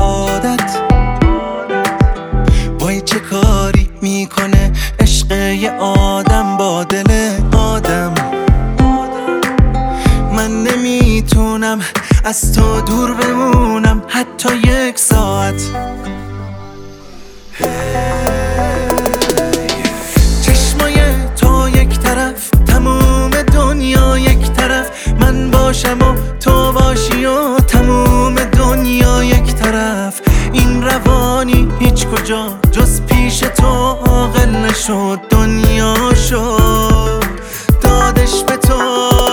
عادت وای چه کاری میکنه عشق یه آدم با دل آدم. من نمیتونم از تو دور بمونم حتی یک ساعت. چشمای تو یک طرف، تموم دنیا یک طرف، من باشم و تو باشی و تموم دنیا یک طرف. این روانی هیچ کجا جز پیش تو عاقل نشد، دنیا شد دادش به تو.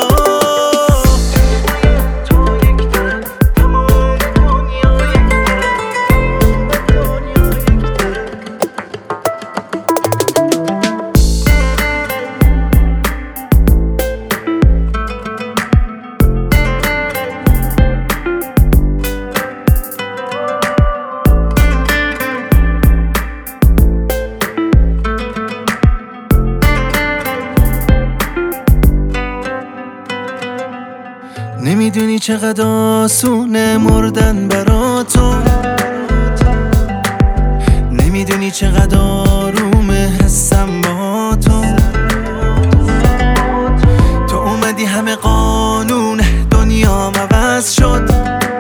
نمیدونی چقدر آسونه مردن برا تو، نمیدونی چقدر آرومه حسم با تو. تو اومدی همه قانون دنیا عوض شد،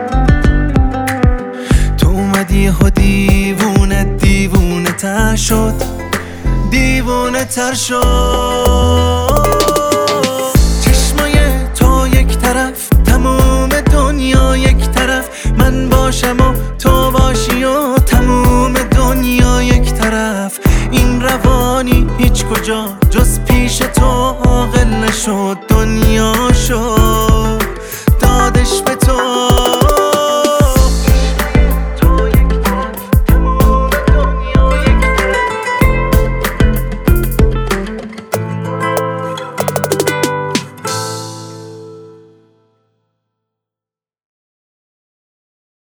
تو اومدی و دیوونه تر شد، دیوونه تر شد. چشمای تو یک طرف، تموم دنیا یک طرف، من باشم و تو باشی و تموم دنیا یک طرف. این روانی هیچ کجا جز پیش تو عاقل نشد، دنیا شد